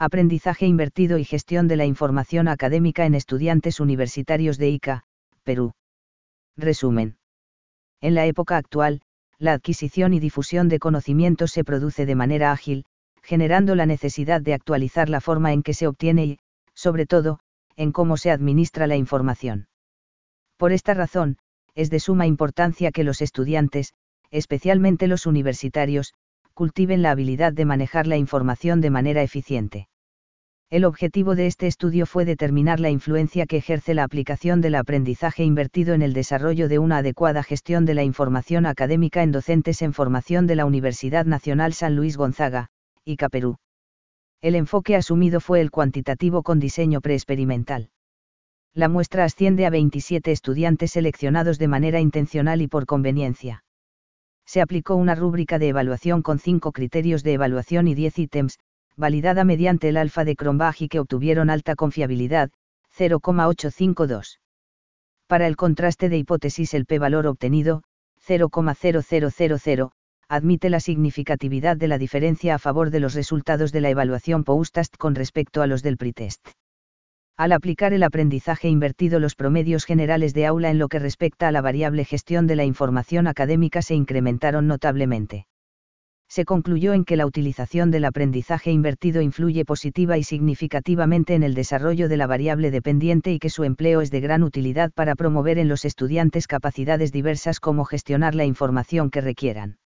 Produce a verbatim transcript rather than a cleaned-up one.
Aprendizaje invertido y gestión de la información académica en estudiantes universitarios de Ica, Perú. Resumen. En la época actual, la adquisición y difusión de conocimientos se produce de manera ágil, generando la necesidad de actualizar la forma en que se obtiene y, sobre todo, en cómo se administra la información. Por esta razón, es de suma importancia que los estudiantes, especialmente los universitarios, cultiven la habilidad de manejar la información de manera eficiente. El objetivo de este estudio fue determinar la influencia que ejerce la aplicación del aprendizaje invertido en el desarrollo de una adecuada gestión de la información académica en docentes en formación de la Universidad Nacional San Luis Gonzaga, Ica, Perú. El enfoque asumido fue el cuantitativo con diseño preexperimental. La muestra asciende a veintisiete estudiantes seleccionados de manera intencional y por conveniencia. Se aplicó una rúbrica de evaluación con cinco criterios de evaluación y diez ítems, validada mediante el alfa de Cronbach y que obtuvieron alta confiabilidad, cero coma ochocientos cincuenta y dos. Para el contraste de hipótesis el p-valor obtenido, cero coma cero cero cero cero, admite la significatividad de la diferencia a favor de los resultados de la evaluación post-test con respecto a los del pretest. Al aplicar el aprendizaje invertido, los promedios generales de aula en lo que respecta a la variable gestión de la información académica se incrementaron notablemente. Se concluyó en que la utilización del aprendizaje invertido influye positiva y significativamente en el desarrollo de la variable dependiente y que su empleo es de gran utilidad para promover en los estudiantes capacidades diversas como gestionar la información que requieran.